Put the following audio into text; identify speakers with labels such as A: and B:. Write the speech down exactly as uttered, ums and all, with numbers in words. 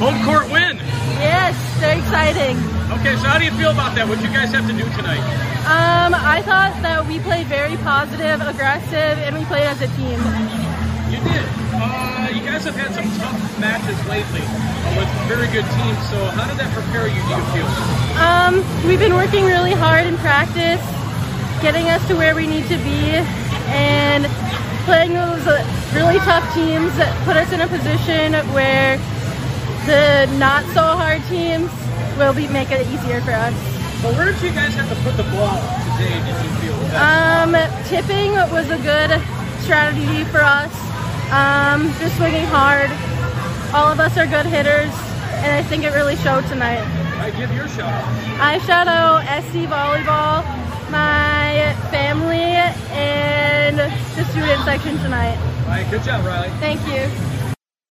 A: Home court win.
B: Yes, very exciting.
A: Okay, so how do you feel about that? What you guys have to do tonight?
B: Um, I thought that we played very positive, aggressive, and we played as a team.
A: You did. Uh, you guys have had some tough matches lately uh, with very good teams, so how did that prepare you, do you feel?
B: Um, we've been working really hard in practice, getting us to where we need to be, and playing those really tough teams that put us in a position where the not so hard teams will be make it easier for us.
A: So where did you guys have to put the ball today, did you feel?
B: Um, tipping was a good strategy for us. Um, just swinging hard. All of us are good hitters, and I think it really showed tonight.
A: I give your shout out.
B: I shout out S C Volleyball, my family, and the student section tonight.
A: All right, good job, Riley.
B: Thank you.